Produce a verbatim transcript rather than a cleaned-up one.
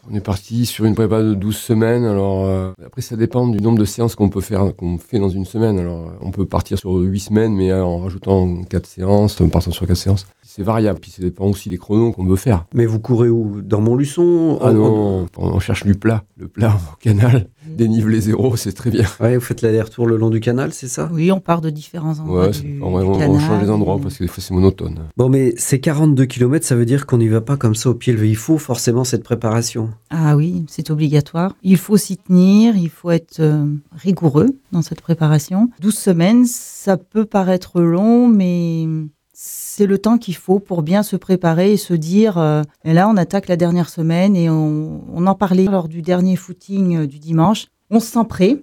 On est parti sur une prépa de douze semaines. Alors euh, après, ça dépend du nombre de séances qu'on peut faire, qu'on fait dans une semaine. Alors euh, on peut partir sur huit semaines, mais euh, en rajoutant quatre séances, en partant sur quatre séances. C'est variable, puis ça dépend aussi des chronos qu'on veut faire. Mais vous courez où? Dans Montluçon? Ah non, on, on cherche du plat. Le plat au canal, dénivelé zéro, c'est très bien. Ouais, vous faites l'aller-retour le long du canal, c'est ça? Oui, on part de différents endroits Ouais, du, on, on, du on canal. change les endroits parce que des fois c'est monotone. Bon, mais ces quarante-deux kilomètres, ça veut dire qu'on n'y va pas comme ça au pied levé. Il faut forcément cette préparation. Ah oui, c'est obligatoire. Il faut s'y tenir, il faut être euh, rigoureux dans cette préparation. douze semaines, ça peut paraître long, mais c'est le temps qu'il faut pour bien se préparer et se dire euh, et là on attaque la dernière semaine et on, on en parlait lors du dernier footing euh, du dimanche. On se sent prêt,